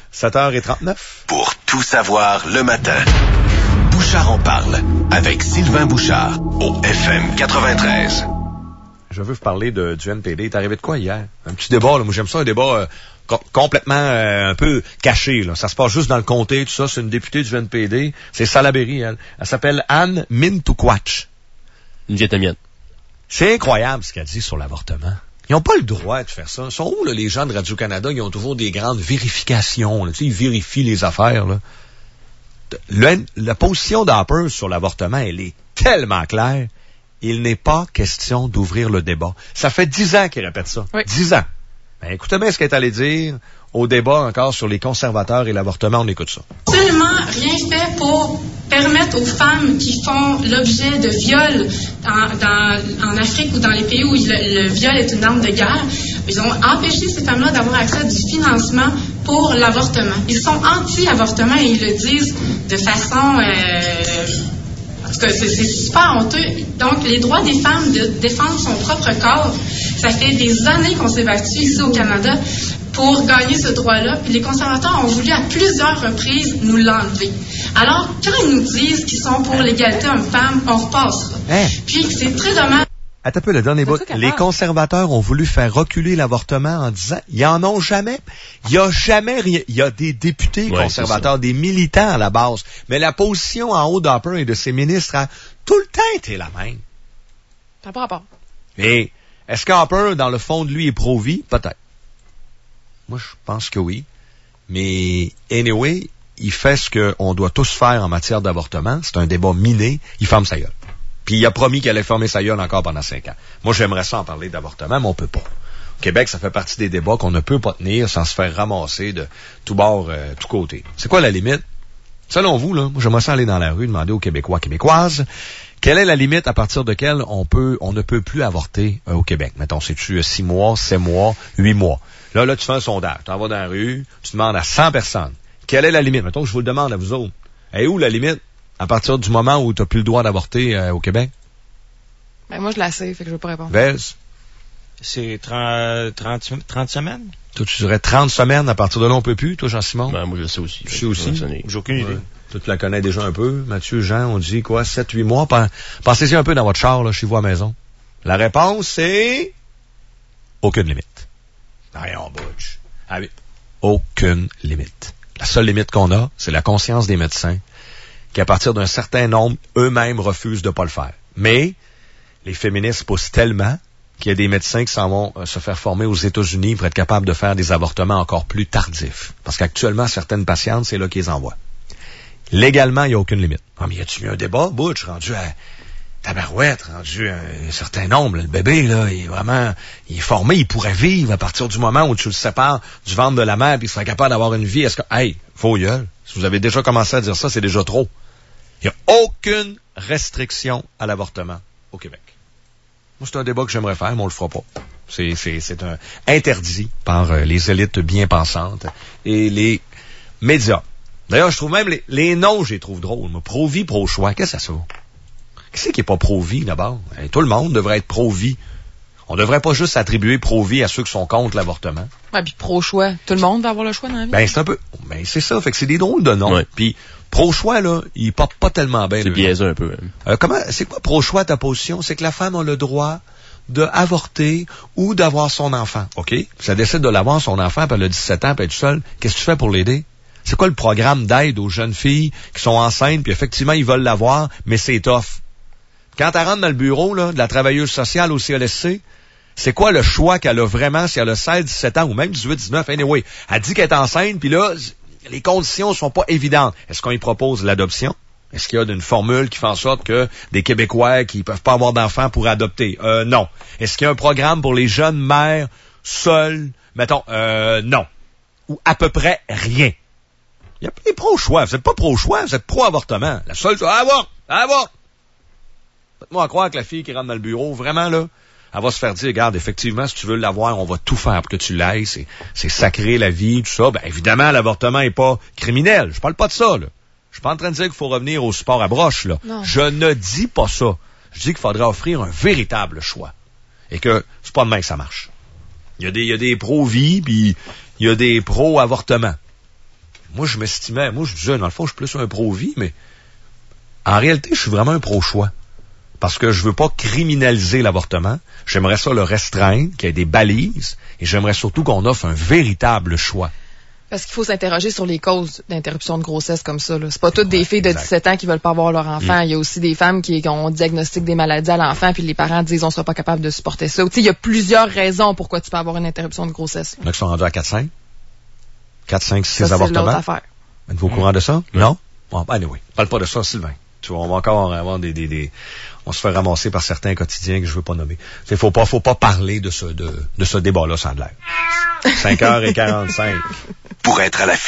7h39. Pour tout savoir le matin, Bouchard en parle avec Sylvain Bouchard au FM 93. Je veux vous parler du NPD. Il est arrivé de quoi hier? Un petit débat, là. Moi, j'aime ça, un débat complètement un peu caché, là. Ça se passe juste dans le comté, tout ça. C'est une députée du NPD. C'est Salaberry, elle. Elle s'appelle Anne Mintuquatch. Une vietnamienne. C'est incroyable ce qu'elle dit sur l'avortement. Ils n'ont pas le droit de faire ça. Ils sont où, là, les gens de Radio-Canada? Ils ont toujours des grandes vérifications, là. Tu sais, ils vérifient les affaires, là. La position d'Harper sur l'avortement, elle est tellement claire. Il n'est pas question d'ouvrir le débat. Ça fait 10 ans qu'il répète ça. Oui. 10 ans. Ben, écoutez bien ce qu'elle est allé dire au débat encore sur les conservateurs et l'avortement. On écoute ça. Absolument rien fait pour permettre aux femmes qui font l'objet de viols en Afrique ou dans les pays où le viol est une arme de guerre. Ils ont empêché ces femmes-là d'avoir accès à du financement pour l'avortement. Ils sont anti-avortement et ils le disent de façon... En tout cas, c'est super honteux. Donc, les droits des femmes de défendre son propre corps, ça fait des années qu'on s'est battu ici au Canada pour gagner ce droit-là. Puis les conservateurs ont voulu à plusieurs reprises nous l'enlever. Alors, quand ils nous disent qu'ils sont pour l'égalité homme-femme, on repassera. Puis, c'est très dommage. Attends un peu, le dernier bout. Les conservateurs ont voulu faire reculer l'avortement en disant, ils en ont jamais. Il y a jamais rien. Il y a des députés conservateurs, des militants à la base. Mais la position en haut d'Harper et de ses ministres a tout le temps été la même. Ça n'a pas rapport. Et est-ce qu'Harper, dans le fond de lui, est pro-vie? Peut-être. Moi, je pense que oui. Mais, anyway, il fait ce qu'on doit tous faire en matière d'avortement. C'est un débat miné. Il ferme sa gueule. Puis il a promis qu'il allait fermer sa gueule encore pendant 5 ans. Moi, j'aimerais ça en parler d'avortement, mais on peut pas. Au Québec, ça fait partie des débats qu'on ne peut pas tenir sans se faire ramasser de tout bord, tout côté. C'est quoi la limite? Selon vous, là, moi, j'aimerais ça aller dans la rue, demander aux Québécois, Québécoises, quelle est la limite à partir de laquelle on ne peut plus avorter au Québec? Mettons, c'est-tu 6 mois, 7 mois, 8 mois? Là, tu fais un sondage. Tu en vas dans la rue, tu demandes à 100 personnes. Quelle est la limite? Mettons que je vous le demande à vous autres. Et où la limite? À partir du moment où tu n'as plus le droit d'avorter au Québec? Ben, moi, je la sais, fait que je veux pas répondre. Vez? C'est 30 semaines? Toi, tu dirais 30 semaines, à partir de là, on peut plus, toi, Jean-Simon? Ben, moi, je le sais aussi. Je sais aussi. J'ai aucune idée. Toi, tu la connais déjà un peu. Mathieu, Jean, on dit quoi? 7, 8 mois? Pensez-y un peu dans votre char, là, chez vous à la maison. La réponse, c'est... aucune limite. Rien, butch. Ah oui. Aucune limite. La seule limite qu'on a, c'est la conscience des médecins, qui, à partir d'un certain nombre, eux-mêmes refusent de pas le faire. Mais les féministes poussent tellement qu'il y a des médecins qui s'en vont se faire former aux États-Unis pour être capables de faire des avortements encore plus tardifs. Parce qu'actuellement, certaines patientes, c'est là qu'ils les envoient. Légalement, il n'y a aucune limite. Ah, mais y a-tu eu un débat? Butch, rendu à tabarouette, rendu à un certain nombre. Là, le bébé, là, il est formé, il pourrait vivre à partir du moment où tu le sépares du ventre de la mère puis il serait capable d'avoir une vie. Est-ce que, hey, faux gueule. Si vous avez déjà commencé à dire ça, c'est déjà trop. Il n'y a aucune restriction à l'avortement au Québec. Moi, c'est un débat que j'aimerais faire, mais on le fera pas. C'est un interdit par les élites bien pensantes et les médias. D'ailleurs, je trouve même les noms, je les trouve drôles. Pro-vie, pro-choix, qu'est-ce que ça vaut? Qui c'est qui est pas pro-vie, d'abord? Tout le monde devrait être pro-vie. On devrait pas juste attribuer pro-vie à ceux qui sont contre l'avortement. Ouais, puis pro-choix. Tout le monde va avoir le choix dans la vie? Ben, c'est un peu... Ben, c'est ça. Fait que c'est des drôles de noms. Ouais. Puis, pro-choix, là, il porte pas tellement bien. C'est biaisé un peu. C'est quoi pro-choix ta position? C'est que la femme a le droit d'avorter ou d'avoir son enfant. OK? Ça décide de l'avoir, son enfant, puis elle a 17 ans, puis elle est seule. Qu'est-ce que tu fais pour l'aider? C'est quoi le programme d'aide aux jeunes filles qui sont enceintes, puis effectivement, ils veulent l'avoir, mais c'est tough. Quand elle rentre dans le bureau là, de la travailleuse sociale au CLSC, c'est quoi le choix qu'elle a vraiment si elle a 16, 17 ans ou même 18, 19? Anyway, elle dit qu'elle est enceinte, puis là, les conditions sont pas évidentes. Est-ce qu'on y propose l'adoption? Est-ce qu'il y a une formule qui fait en sorte que des Québécois qui peuvent pas avoir d'enfants pourraient adopter? Non. Est-ce qu'il y a un programme pour les jeunes mères seules? Mettons, non. Ou à peu près rien. Il y a des pro-choix. Vous êtes pas pro-choix, vous êtes pro-avortement. La seule chose, avorte! Faites-moi croire que la fille qui rentre dans le bureau, vraiment, là, elle va se faire dire, regarde, effectivement, si tu veux l'avoir, on va tout faire pour que tu l'ailles. C'est sacré, la vie, tout ça. Ben, évidemment, l'avortement est pas criminel. Je parle pas de ça, là. Je suis pas en train de dire qu'il faut revenir au sport à broche, là. Non. Je ne dis pas ça. Je dis qu'il faudrait offrir un véritable choix. Et que c'est pas demain que ça marche. Il y a des pro-vie, puis il y a des pro-avortement. moi, je disais, dans le fond, je suis plus un pro-vie, mais en réalité, je suis vraiment un pro-choix. Parce que je veux pas criminaliser l'avortement. J'aimerais ça le restreindre, qu'il y ait des balises, et j'aimerais surtout qu'on offre un véritable choix. Parce qu'il faut s'interroger sur les causes d'interruption de grossesse comme ça. C'est pas toutes des filles de 17 ans qui veulent pas avoir leur enfant. Il y a aussi des femmes qui ont diagnostiqué des maladies à l'enfant, puis les parents disent on sera pas capable de supporter ça. Il y a plusieurs raisons pourquoi tu peux avoir une interruption de grossesse. Donc, ils sont rendus à 4-5? 4, 5, 6 ça, avortements? C'est l'autre affaire. Êtes-vous au courant de ça? Non? Bon, anyway. Parle pas de ça, Sylvain. Tu vois, on va encore avoir on se fait ramasser par certains quotidiens que je veux pas nommer. Faut pas parler de ce débat-là, ça a l'air. 5h45. Pour être à la